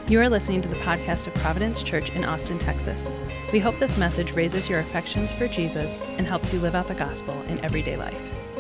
You are listening to the podcast of Providence Church in Austin, Texas. We hope this message raises your affections for Jesus and helps you live out the gospel in everyday life.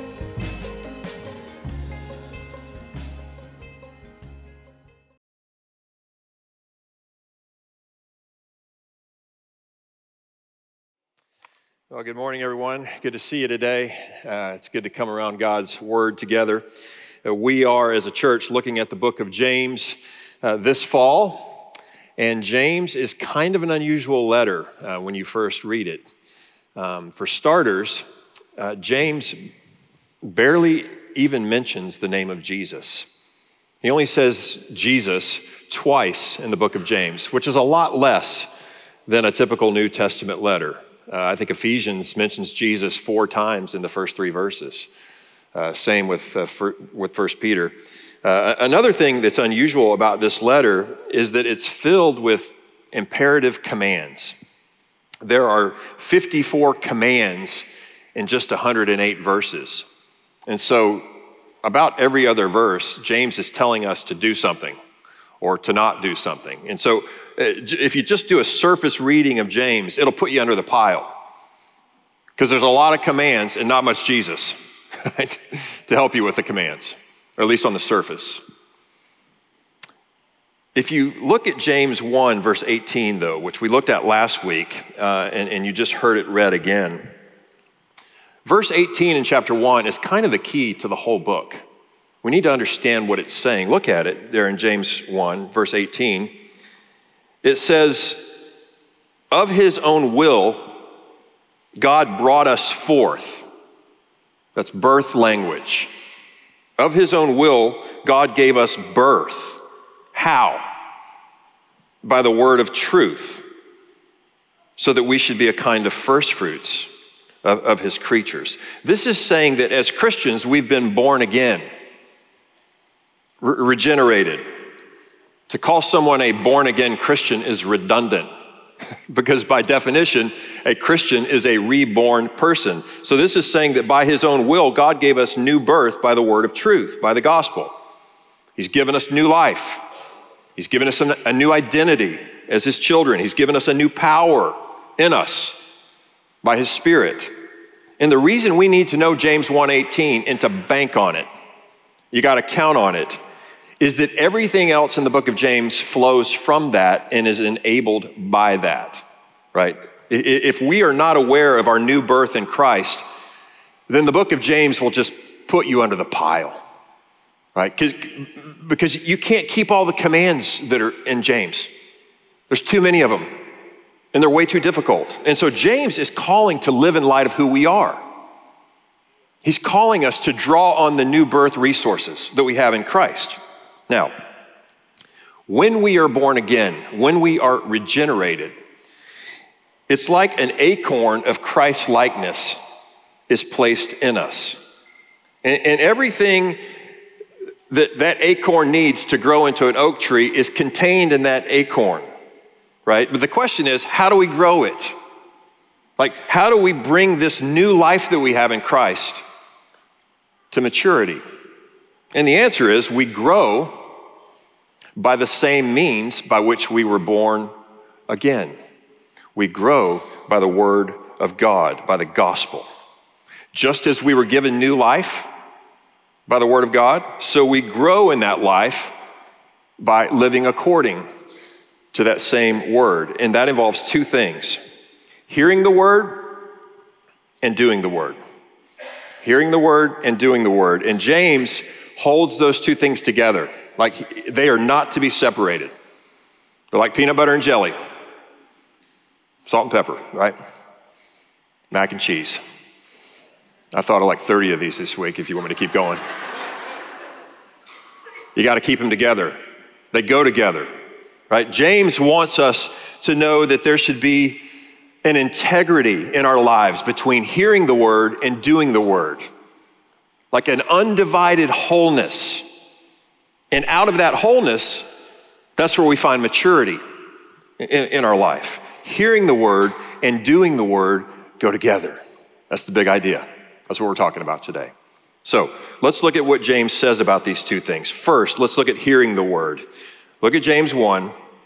Well, good morning, everyone. Good to see you today. It's good to come around God's Word together. We are, as a church, looking at the book of James this fall, and James is kind of an unusual letter when you first read it. For starters, James barely even mentions the name of Jesus. He only says Jesus twice in the book of James, which is a lot less than a typical New Testament letter. I think Ephesians mentions Jesus 4 times in the first 3 verses. Same with 1 Peter. Another thing that's unusual about this letter is that it's filled with imperative commands. There are 54 commands in just 108 verses. And so about every other verse, James is telling us to do something or to not do something. And so if you just do a surface reading of James, it'll put you under the pile because there's a lot of commands and not much Jesus, right, to help you with the commands, or at least on the surface. If you look at James 1, verse 18, though, which we looked at last week, and you just heard it read again, verse 18 in chapter 1 is kind of the key to the whole book. We need to understand what it's saying. Look at it there in James 1, verse 18. It says, of his own will, God brought us forth. That's birth language. Of his own will, God gave us birth. How? By the word of truth, so that we should be a kind of first fruits of his creatures. This is saying that as Christians, we've been born again, regenerated. To call someone a born-again Christian is redundant because by definition, a Christian is a reborn person. So this is saying that by his own will, God gave us new birth by the word of truth, by the gospel. He's given us new life. He's given us a new identity as his children. He's given us a new power in us by his Spirit. And the reason we need to know James 1:18 and to bank on it, you got to count on it, is that everything else in the book of James flows from that and is enabled by that, right? If we are not aware of our new birth in Christ, then the book of James will just put you under the pile, right? Because you can't keep all the commands that are in James. There's too many of them, and they're way too difficult. And so James is calling to live in light of who we are. He's calling us to draw on the new birth resources that we have in Christ. Now, when we are born again, when we are regenerated, it's like an acorn of Christ's likeness is placed in us. And everything that acorn needs to grow into an oak tree is contained in that acorn, right? But the question is, how do we grow it? Like, how do we bring this new life that we have in Christ to maturity? And the answer is we grow by the same means by which we were born again. We grow by the word of God, by the gospel. Just as we were given new life by the word of God, so we grow in that life by living according to that same word. And that involves 2 things: hearing the word and doing the word. Hearing the word and doing the word. And James holds those 2 things together. Like, they are not to be separated. They're like peanut butter and jelly. Salt and pepper, right? Mac and cheese. I thought of like 30 of these this week if you want me to keep going. You got to keep them together. They go together, right? James wants us to know that there should be an integrity in our lives between hearing the word and doing the word. Like an undivided wholeness. And out of that wholeness, that's where we find maturity in our life. Hearing the word and doing the word go together. That's the big idea. That's what we're talking about today. So let's look at what James says about these 2 things. First, let's look at hearing the word. Look at James 1,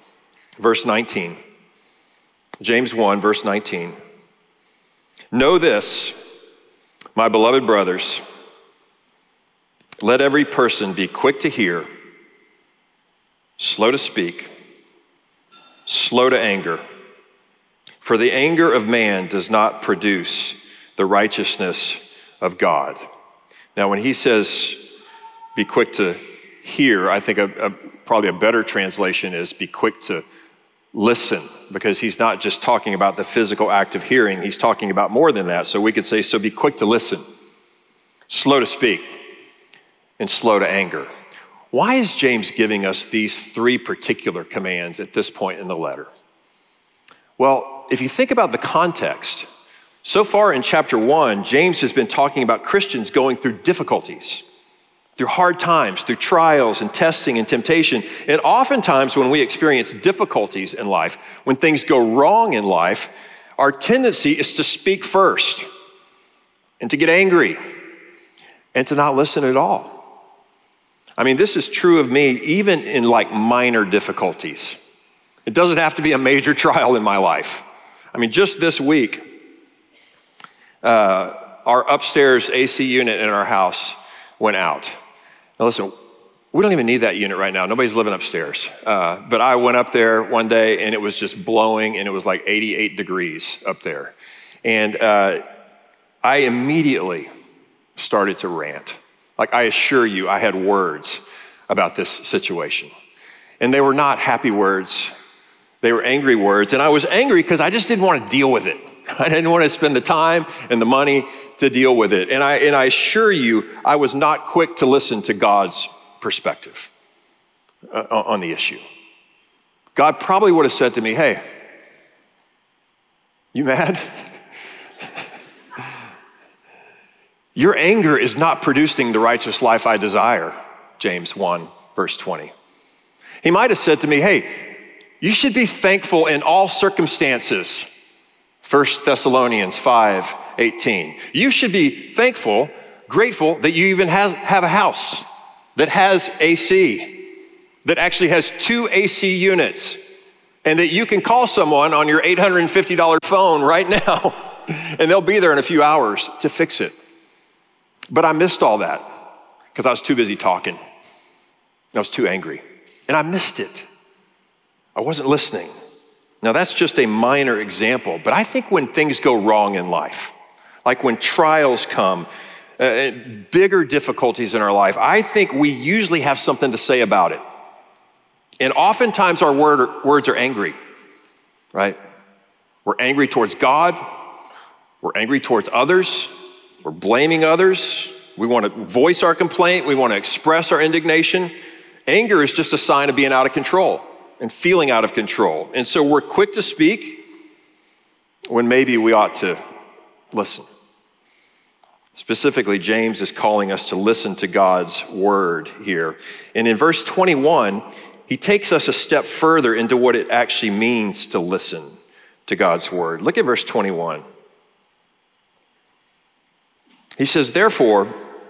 Verse 19. James 1, verse 19. Know this, my beloved brothers, let every person be quick to hear, slow to speak, slow to anger. For the anger of man does not produce the righteousness of God. Now, when he says be quick to hear, I think probably a better translation is be quick to listen, because he's not just talking about the physical act of hearing, he's talking about more than that. So we could say, so be quick to listen, slow to speak, and slow to anger. Why is James giving us these three particular commands at this point in the letter? Well, if you think about the context, so far in chapter 1, James has been talking about Christians going through difficulties, through hard times, through trials and testing and temptation. And oftentimes when we experience difficulties in life, when things go wrong in life, our tendency is to speak first and to get angry and to not listen at all. I mean, this is true of me even in like minor difficulties. It doesn't have to be a major trial in my life. I mean, just this week, our upstairs AC unit in our house went out. Now listen, we don't even need that unit right now. Nobody's living upstairs. But I went up there one day and it was just blowing and it was like 88 degrees up there. And I immediately started to rant. Like, I assure you, I had words about this situation. And they were not happy words. They were angry words. And I was angry because I just didn't want to deal with it. I didn't want to spend the time and the money to deal with it. And I assure you, I was not quick to listen to God's perspective on the issue. God probably would have said to me, hey, you mad? Your anger is not producing the righteous life I desire, James 1, verse 20. He might have said to me, hey, you should be thankful in all circumstances, 1 Thessalonians 5:18. You should be thankful, grateful that you even have a house that has AC, that actually has 2 AC units, and that you can call someone on your $850 phone right now, and they'll be there in a few hours to fix it. But I missed all that because I was too busy talking. I was too angry, and I missed it. I wasn't listening. Now, that's just a minor example, but I think when things go wrong in life, like when trials come, bigger difficulties in our life, I think we usually have something to say about it. And oftentimes our words are angry, right? We're angry towards God. We're angry towards others. We're blaming others. We want to voice our complaint. We want to express our indignation. Anger is just a sign of being out of control and feeling out of control. And so we're quick to speak when maybe we ought to listen. Specifically, James is calling us to listen to God's word here. And in verse 21, he takes us a step further into what it actually means to listen to God's word. Look at verse 21. He says, therefore,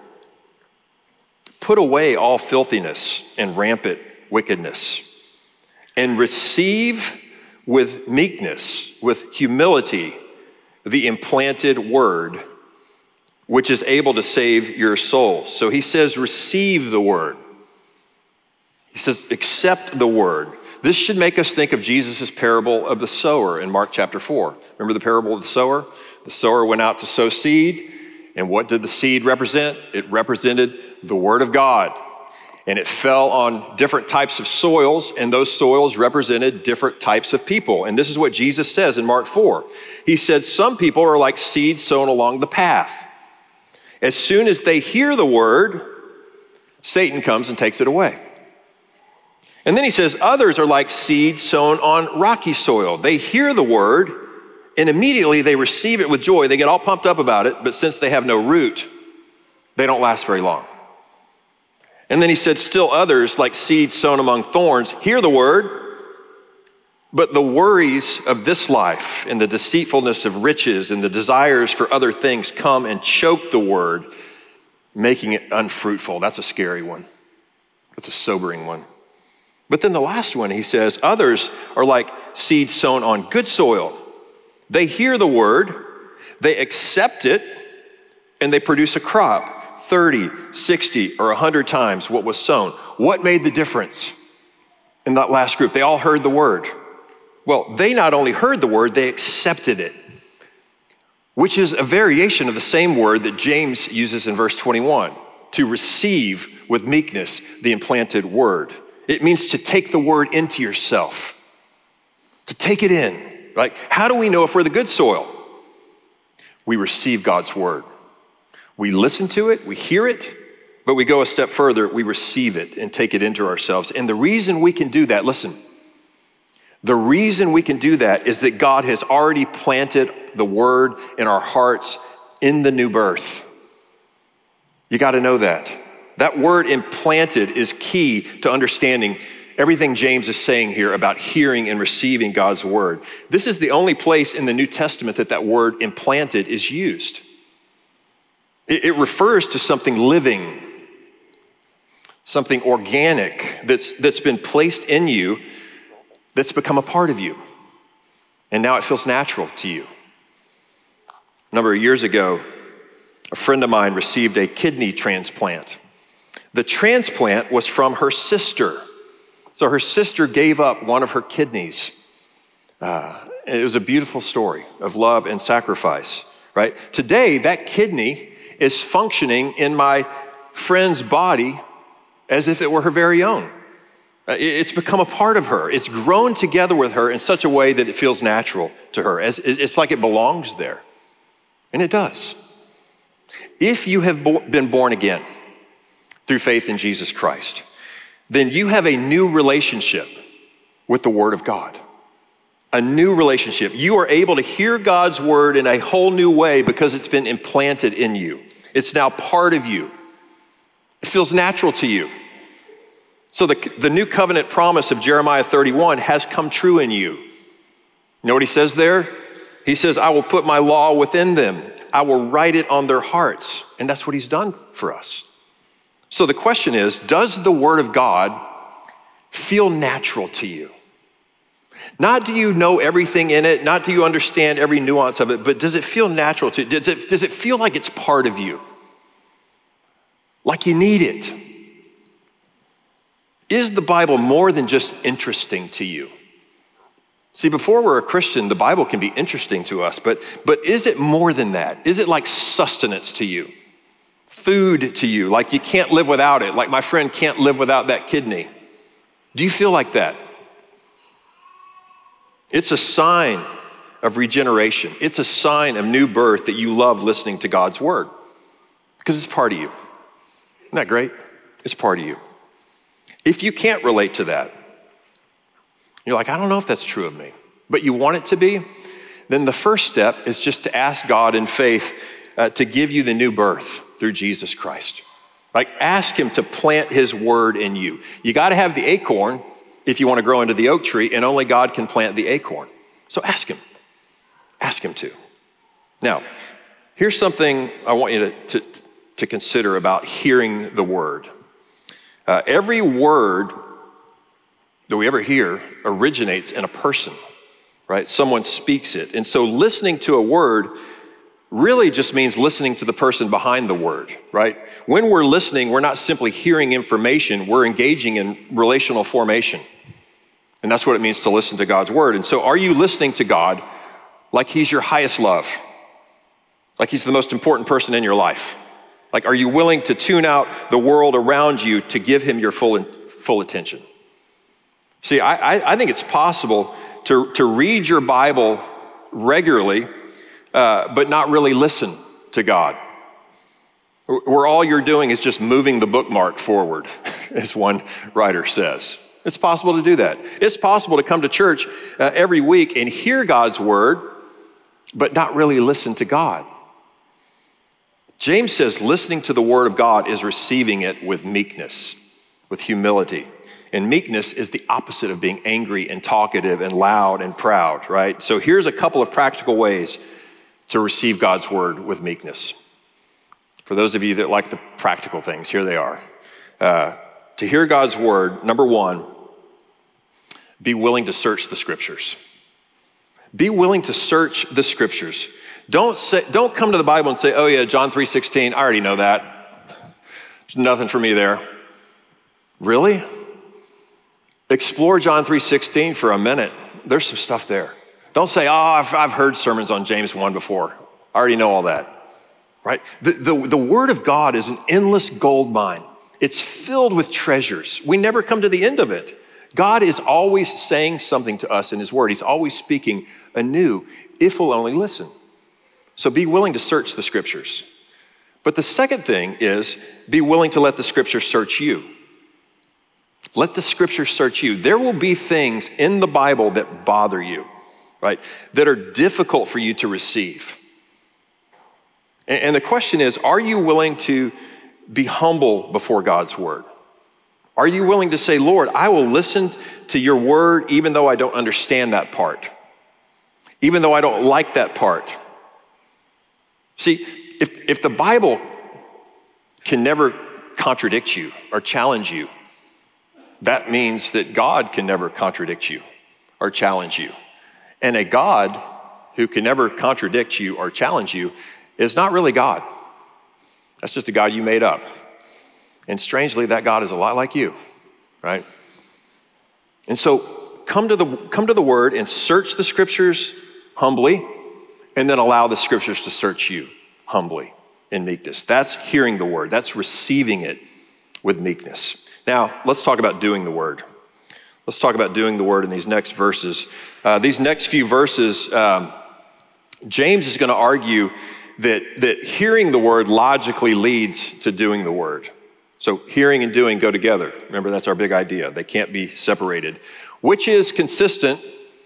put away all filthiness and rampant wickedness, and receive with meekness, with humility, the implanted word, which is able to save your souls. So he says, receive the word. He says, accept the word. This should make us think of Jesus' parable of the sower in Mark chapter 4. Remember the parable of the sower? The sower went out to sow seed. And what did the seed represent? It represented the word of God. And it fell on different types of soils, and those soils represented different types of people. And this is what Jesus says in Mark 4. He said, some people are like seed sown along the path. As soon as they hear the word, Satan comes and takes it away. And then he says, others are like seed sown on rocky soil. They hear the word, and immediately they receive it with joy. They get all pumped up about it, but since they have no root, they don't last very long. And then he said, still others, like seed sown among thorns, hear the word, but the worries of this life and the deceitfulness of riches and the desires for other things come and choke the word, making it unfruitful. That's a scary one. That's a sobering one. But then the last one, he says, others are like seed sown on good soil. They hear the word, they accept it, and they produce a crop 30, 60, or 100 times what was sown. What made the difference in that last group? They all heard the word. Well, they not only heard the word, they accepted it, which is a variation of the same word that James uses in verse 21, to receive with meekness the implanted word. It means to take the word into yourself, to take it in. Like, how do we know if we're the good soil? We receive God's word. We listen to it, we hear it, but we go a step further, we receive it and take it into ourselves. And the reason we can do that, listen, the reason we can do that is that God has already planted the word in our hearts in the new birth. You got to know that. That word implanted is key to understanding everything James is saying here about hearing and receiving God's word. This is the only place in the New Testament that word implanted is used. It refers to something living, something organic that's been placed in you, that's become a part of you. And now it feels natural to you. A number of years ago, a friend of mine received a kidney transplant. The transplant was from her sister. So her sister gave up one of her kidneys. It was a beautiful story of love and sacrifice, right? Today, that kidney is functioning in my friend's body as if it were her very own. It's become a part of her. It's grown together with her in such a way that it feels natural to her. It's like it belongs there. And it does. If you have been born again through faith in Jesus Christ, then you have a new relationship with the Word of God. A new relationship. You are able to hear God's word in a whole new way because it's been implanted in you. It's now part of you. It feels natural to you. So the new covenant promise of Jeremiah 31 has come true in you. You know what he says there? He says, I will put my law within them. I will write it on their hearts. And that's what he's done for us. So the question is, does the word of God feel natural to you? Not do you know everything in it, not do you understand every nuance of it, but does it feel natural to you? Does it feel like it's part of you? Like you need it? Is the Bible more than just interesting to you? See, before we're a Christian, the Bible can be interesting to us, but is it more than that? Is it like sustenance to you? Food to you, like you can't live without it, like my friend can't live without that kidney? Do you feel like that? It's a sign of regeneration. It's a sign of new birth that you love listening to God's word because it's part of you. Isn't that great? It's part of you. If you can't relate to that, you're like, I don't know if that's true of me, but you want it to be, then the first step is just to ask God in faith to give you the new birth through Jesus Christ. Like, ask him to plant his word in you. You got to have the acorn if you want to grow into the oak tree, and only God can plant the acorn. So ask him. Ask him to. Now, here's something I want you to consider about hearing the word. Every word that we ever hear originates in a person, right? Someone speaks it. And so listening to a word really just means listening to the person behind the word, right? When we're listening, we're not simply hearing information, we're engaging in relational formation. And that's what it means to listen to God's word. And so are you listening to God like he's your highest love? Like he's the most important person in your life? Like, are you willing to tune out the world around you to give him your full attention? See, I think it's possible to read your Bible regularly, but not really listen to God. Where all you're doing is just moving the bookmark forward, as one writer says. It's possible to do that. It's possible to come to church every week and hear God's word, but not really listen to God. James says listening to the word of God is receiving it with meekness, with humility. And meekness is the opposite of being angry and talkative and loud and proud, right? So here's a couple of practical ways to receive God's word with meekness. For those of you that like the practical things, here they are. To hear God's word, number one, Be willing to search the scriptures. Be willing to search the scriptures. Don't come to the Bible and say, oh yeah, John 3:16, I already know that. There's nothing for me there. Really? Explore John 3:16 for a minute. There's some stuff there. Don't say, oh, I've heard sermons on James 1 before. I already know all that. Right? The Word of God is an endless gold mine. It's filled with treasures. We never come to the end of it. God is always saying something to us in His Word. He's always speaking anew if we'll only listen. So be willing to search the Scriptures. But the second thing is be willing to let the Scripture search you. Let the Scripture search you. There will be things in the Bible that bother you, right? That are difficult for you to receive. And the question is, are you willing to be humble before God's Word? Are you willing to say, Lord, I will listen to your Word even though I don't understand that part, even though I don't like that part? See, if the Bible can never contradict you or challenge you, that means that God can never contradict you or challenge you. And a God who can never contradict you or challenge you is not really God. That's just a God you made up. And strangely, that God is a lot like you, right? And so come to the Word and search the Scriptures humbly, and then allow the Scriptures to search you humbly in meekness. That's hearing the Word. That's receiving it with meekness. Now, let's talk about doing the Word. Let's talk about doing the Word in these next verses. These next few verses, James is going to argue that hearing the Word logically leads to doing the Word. So hearing and doing go together. Remember, that's our big idea. They can't be separated, which is consistent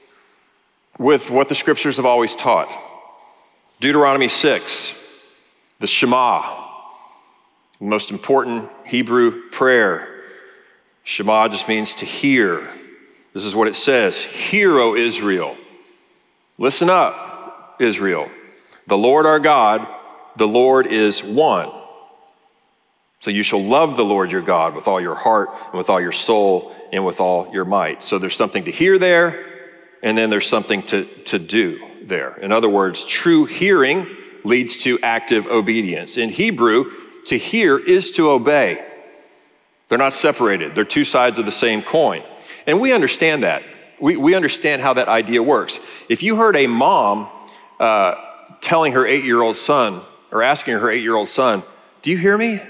with what the Scriptures have always taught. Deuteronomy 6, the Shema, the most important Hebrew prayer. Shema just means to hear. This is what it says. Hear, O Israel. Listen up, Israel. The Lord our God, the Lord is one. So you shall love the Lord your God with all your heart and with all your soul and with all your might. So there's something to hear there, and then there's something to do there. In other words, true hearing leads to active obedience. In Hebrew, to hear is to obey. They're not separated. They're two sides of the same coin. And we understand that. We understand how that idea works. If you heard a mom telling her 8-year-old son, or asking her 8-year-old son, do you hear me?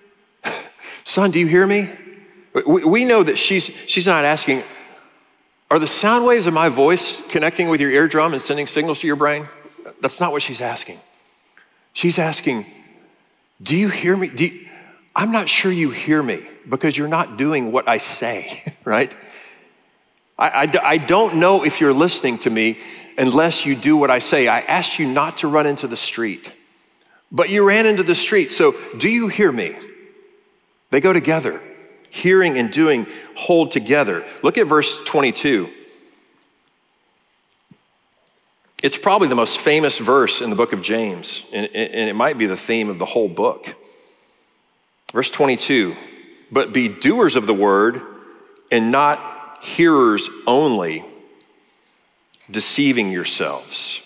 Son, do you hear me? We know that she's not asking, are the sound waves of my voice connecting with your eardrum and sending signals to your brain? That's not what she's asking. She's asking, do you hear me? I'm not sure you hear me because you're not doing what I say, right? I don't know if you're listening to me unless you do what I say. I asked you not to run into the street, but you ran into the street. So do you hear me? They go together. Hearing and doing hold together. Look at verse 22. It's probably the most famous verse in the book of James, and it might be the theme of the whole book. Verse 22, but be doers of the word and not hearers only, deceiving yourselves.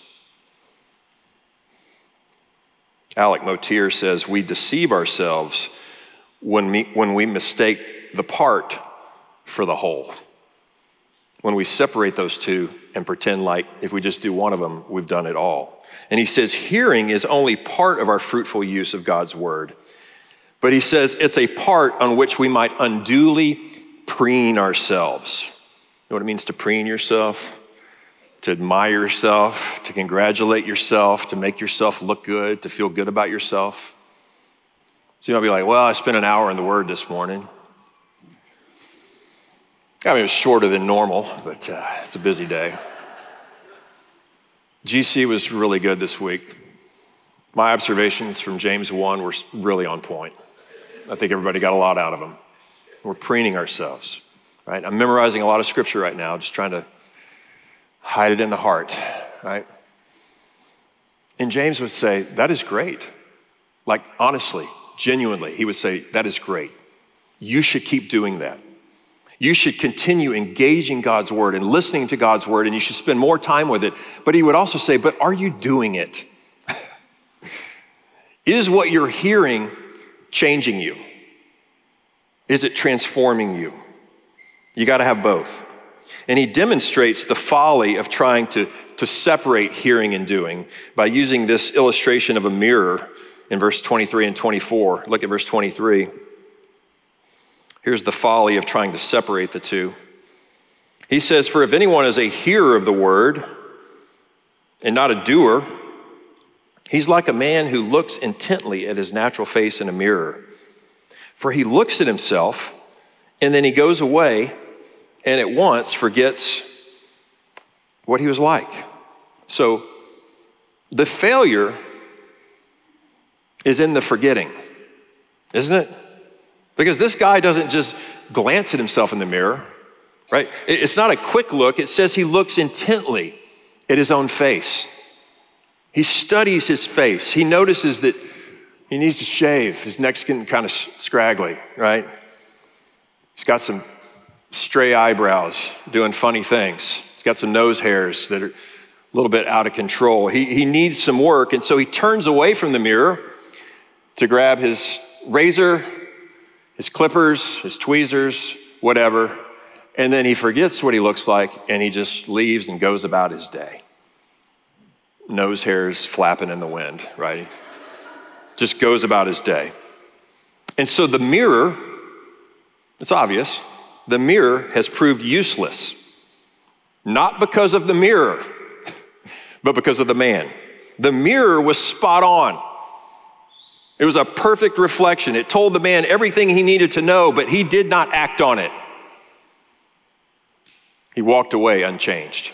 Alec Motier says, we deceive ourselves when we mistake the part for the whole. When we separate those two and pretend like if we just do one of them, we've done it all. And he says hearing is only part of our fruitful use of God's word. But he says it's a part on which we might unduly preen ourselves. You know what it means to preen yourself? To admire yourself, to congratulate yourself, to make yourself look good, to feel good about yourself. So you might be like, well, I spent an hour in the Word this morning. I mean, it was shorter than normal, but it's a busy day. GC was really good this week. My observations from James 1 were really on point. I think everybody got a lot out of them. We're preening ourselves, right? I'm memorizing a lot of scripture right now, just trying to hide it in the heart, right? And James would say, that is great. Like, honestly, genuinely, he would say, that is great. You should keep doing that. You should continue engaging God's word and listening to God's word, and you should spend more time with it. But he would also say, but are you doing it? Is what you're hearing changing you? Is it transforming you? You got to have both. And he demonstrates the folly of trying to separate hearing and doing by using this illustration of a mirror in verse 23 and 24. Look at verse 23. Here's the folly of trying to separate the two. He says, for if anyone is a hearer of the word and not a doer, he's like a man who looks intently at his natural face in a mirror. For he looks at himself and then he goes away and at once forgets what he was like. So the failure is in the forgetting, isn't it? Because this guy doesn't just glance at himself in the mirror, right? It's not a quick look. It says he looks intently at his own face. He studies his face. He notices that he needs to shave. His neck's getting kind of scraggly, right? He's got some stray eyebrows doing funny things. He's got some nose hairs that are a little bit out of control. He needs some work, and so he turns away from the mirror to grab his razor, his clippers, his tweezers, whatever, and then he forgets what he looks like, and he just leaves and goes about his day. Nose hairs flapping in the wind, right? Just goes about his day. And so the mirror, it's obvious, the mirror has proved useless, not because of the mirror, but because of the man. The mirror was spot on. It was a perfect reflection. It told the man everything he needed to know, but he did not act on it. He walked away unchanged.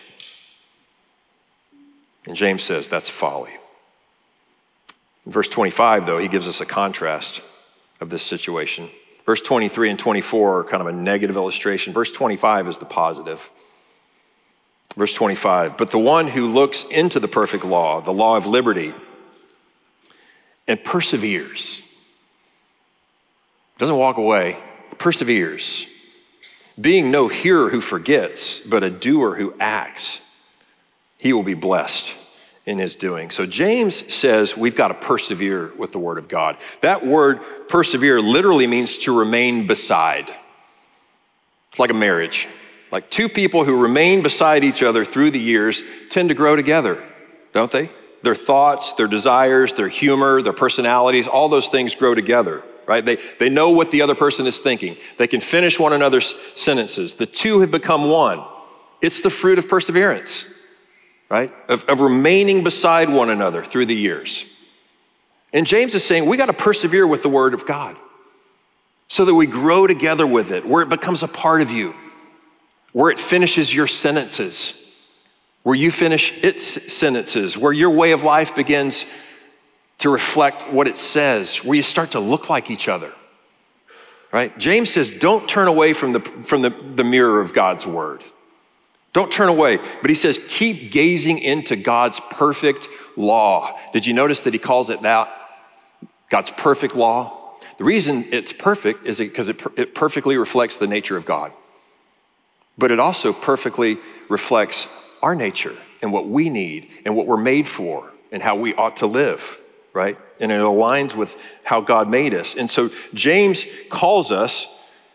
And James says that's folly. In verse 25, though, he gives us a contrast of this situation. Verse 23 and 24 are kind of a negative illustration. Verse 25 is the positive. Verse 25, but the one who looks into the perfect law, the law of liberty, and perseveres, doesn't walk away, perseveres, being no hearer who forgets, but a doer who acts, he will be blessed in his doing. So James says we've got to persevere with the word of God. That word persevere literally means to remain beside. It's like a marriage. Like two people who remain beside each other through the years tend to grow together, don't they? Their thoughts, their desires, their humor, their personalities, all those things grow together, right? They know what the other person is thinking. They can finish one another's sentences. The two have become one. It's the fruit of perseverance, right? Of remaining beside one another through the years. And James is saying we got to persevere with the word of God so that we grow together with it, where it becomes a part of you, where it finishes your sentences, where you finish its sentences, where your way of life begins to reflect what it says, where you start to look like each other, right? James says, don't turn away from the mirror of God's word. Don't turn away. But he says, keep gazing into God's perfect law. Did you notice that he calls it that? God's perfect law. The reason it's perfect is because it perfectly reflects the nature of God. But it also perfectly reflects our nature and what we need and what we're made for and how we ought to live, right? And it aligns with how God made us. And so James calls us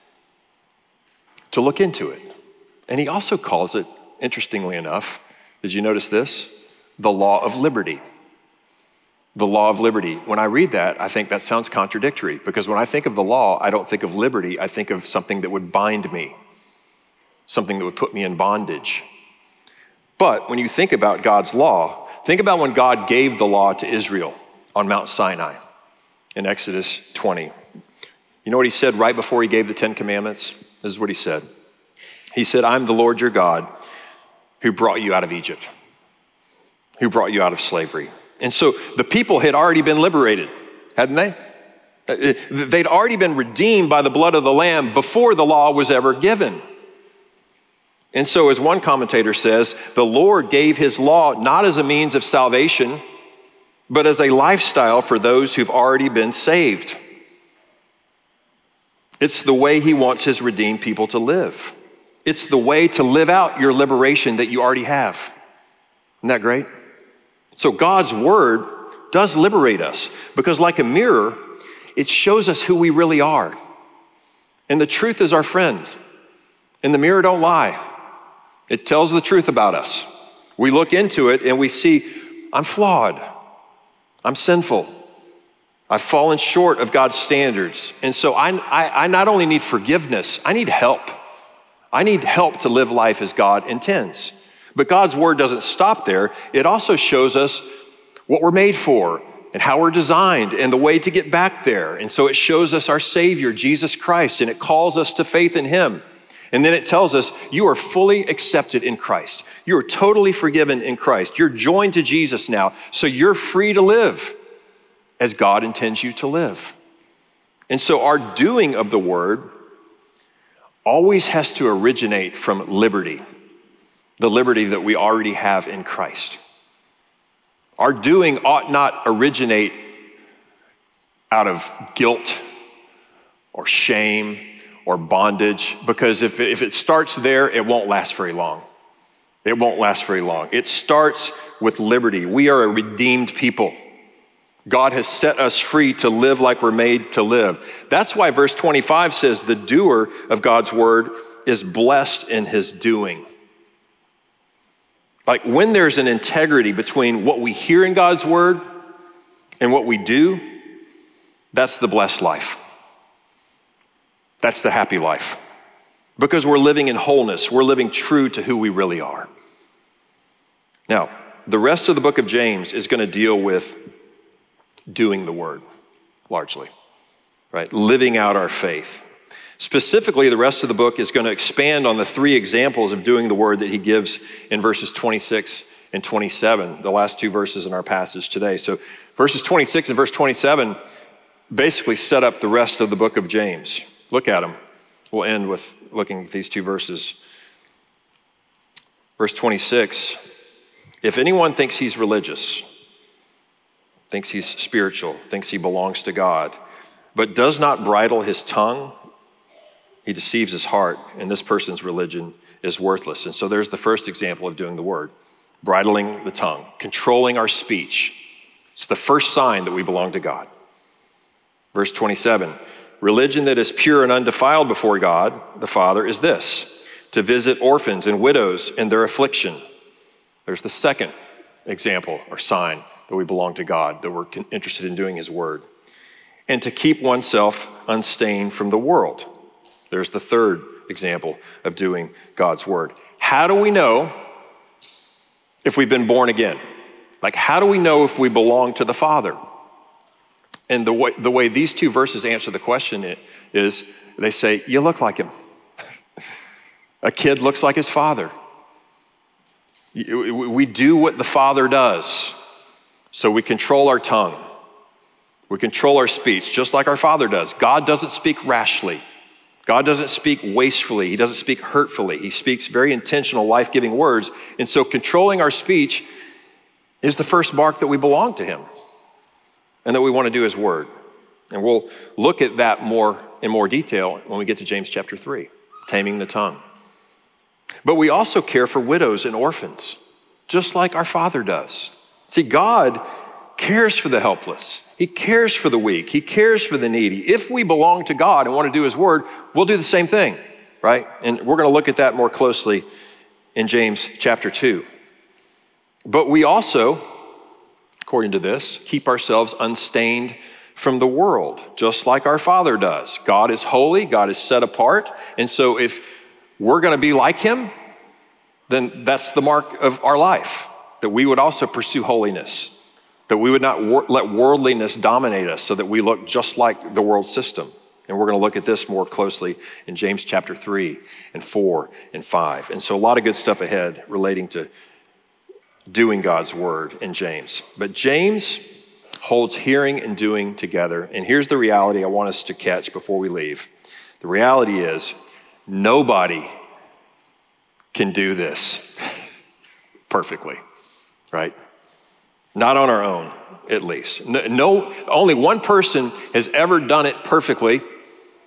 to look into it. And he also calls it, interestingly enough, did you notice this? The law of liberty. The law of liberty. When I read that, I think that sounds contradictory because when I think of the law, I don't think of liberty. I think of something that would bind me, something that would put me in bondage. But when you think about God's law, think about when God gave the law to Israel on Mount Sinai in Exodus 20. You know what he said right before he gave the 10 Commandments? This is what he said. He said, I'm the Lord your God who brought you out of Egypt, who brought you out of slavery. And so the people had already been liberated, hadn't they? They'd already been redeemed by the blood of the Lamb before the law was ever given. And so as one commentator says, the Lord gave his law not as a means of salvation, but as a lifestyle for those who've already been saved. It's the way he wants his redeemed people to live. It's the way to live out your liberation that you already have. Isn't that great? So God's word does liberate us because like a mirror, it shows us who we really are. And the truth is our friend. And the mirror don't lie. It tells the truth about us. We look into it and we see, I'm flawed. I'm sinful. I've fallen short of God's standards. And so I not only need forgiveness, I need help. I need help to live life as God intends. But God's word doesn't stop there. It also shows us what we're made for and how we're designed and the way to get back there. And so it shows us our Savior, Jesus Christ, and it calls us to faith in him. And then it tells us you are fully accepted in Christ. You are totally forgiven in Christ. You're joined to Jesus now, so you're free to live as God intends you to live. And so our doing of the word always has to originate from liberty, the liberty that we already have in Christ. Our doing ought not originate out of guilt or shame or bondage, because if it starts there, it won't last very long. It won't last very long. It starts with liberty. We are a redeemed people. God has set us free to live like we're made to live. That's why verse 25 says the doer of God's word is blessed in his doing. Like when there's an integrity between what we hear in God's word and what we do, that's the blessed life. That's the happy life. Because we're living in wholeness. We're living true to who we really are. Now, the rest of the book of James is going to deal with doing the word, largely, right? Living out our faith. Specifically, the rest of the book is going to expand on the three examples of doing the word that he gives in verses 26 and 27, the last two verses in our passage today. So verses 26 and verse 27 basically set up the rest of the book of James. Look at them. We'll end with looking at these two verses. Verse 26, if anyone thinks he's religious, thinks he's spiritual, thinks he belongs to God, but does not bridle his tongue, he deceives his heart, and this person's religion is worthless. And so there's the first example of doing the word, bridling the tongue, controlling our speech. It's the first sign that we belong to God. Verse 27, religion that is pure and undefiled before God, the Father, is this, to visit orphans and widows in their affliction. There's the second example or sign that we belong to God, that we're interested in doing his word. And to keep oneself unstained from the world. There's the third example of doing God's word. How do we know if we've been born again? Like, how do we know if we belong to the Father? And the way these two verses answer the question is, they say, you look like him. A kid looks like his father. We do what the Father does. So we control our tongue. We control our speech, just like our Father does. God doesn't speak rashly. God doesn't speak wastefully. He doesn't speak hurtfully. He speaks very intentional, life-giving words. And so controlling our speech is the first mark that we belong to him and that we want to do his word. And we'll look at that in more detail when we get to James chapter 3, taming the tongue. But we also care for widows and orphans, just like our Father does. See, God cares for the helpless. He cares for the weak. He cares for the needy. If we belong to God and want to do his word, we'll do the same thing, right? And we're going to look at that more closely in James chapter 2. But we also, according to this, keep ourselves unstained from the world, just like our Father does. God is holy. God is set apart. And so if we're going to be like him, then that's the mark of our life, that we would also pursue holiness, that we would not let worldliness dominate us so that we look just like the world system. And we're going to look at this more closely in James chapter 3 and 4 and 5. And so a lot of good stuff ahead relating to doing God's word in James. But James holds hearing and doing together. And here's the reality I want us to catch before we leave. The reality is nobody can do this perfectly, right? Not on our own, at least. No, only one person has ever done it perfectly,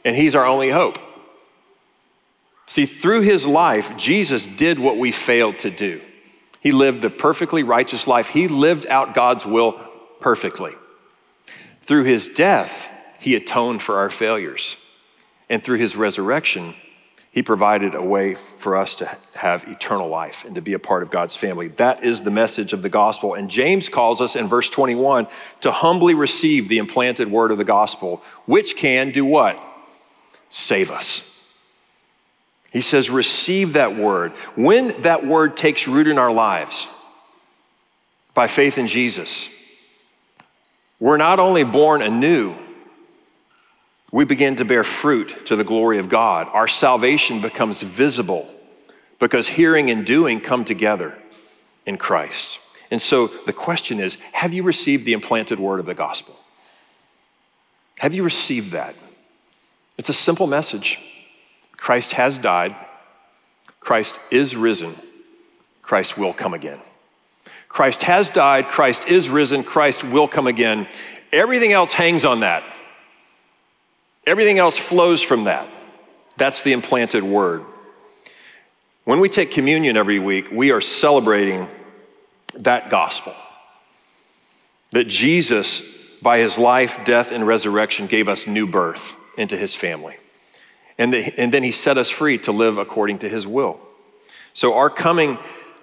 and he's our only hope. See, through his life, Jesus did what we failed to do. He lived the perfectly righteous life. He lived out God's will perfectly. Through his death, he atoned for our failures. And through his resurrection, he provided a way for us to have eternal life and to be a part of God's family. That is the message of the gospel. And James calls us in verse 21 to humbly receive the implanted word of the gospel, which can do what? Save us. He says, receive that word. When that word takes root in our lives, by faith in Jesus, we're not only born anew, we begin to bear fruit to the glory of God. Our salvation becomes visible because hearing and doing come together in Christ. And so the question is, have you received the implanted word of the gospel? Have you received that? It's a simple message. Christ has died. Christ is risen. Christ will come again. Christ has died. Christ is risen. Christ will come again. Everything else hangs on that. Everything else flows from that. That's the implanted word. When we take communion every week, we are celebrating that gospel. That Jesus, by his life, death, and resurrection, gave us new birth into his family. And then he set us free to live according to his will. So our coming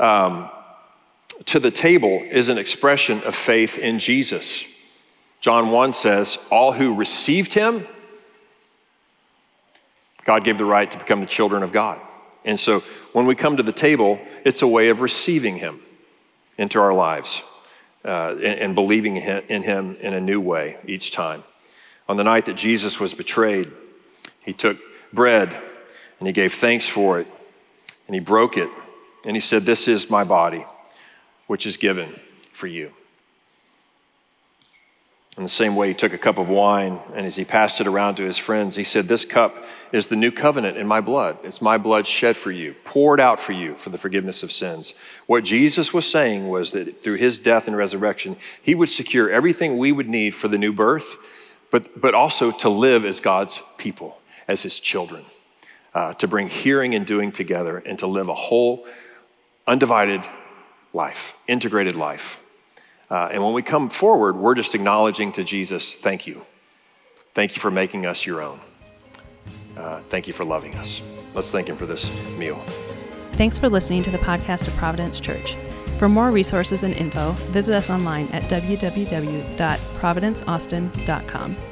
to the table is an expression of faith in Jesus. John 1 says, all who received him, God gave the right to become the children of God. And so when we come to the table, it's a way of receiving him into our lives and believing in him in a new way each time. On the night that Jesus was betrayed, he took bread and he gave thanks for it and he broke it and he said, this is my body, which is given for you. In the same way, he took a cup of wine, and as he passed it around to his friends, he said, this cup is the new covenant in my blood. It's my blood shed for you, poured out for you for the forgiveness of sins. What Jesus was saying was that through his death and resurrection, he would secure everything we would need for the new birth, but also to live as God's people, as his children, to bring hearing and doing together and to live a whole, undivided life, integrated life. And when we come forward, we're just acknowledging to Jesus, thank you. Thank you for making us your own. Thank you for loving us. Let's thank him for this meal. Thanks for listening to the podcast of Providence Church. For more resources and info, visit us online at www.providenceaustin.com.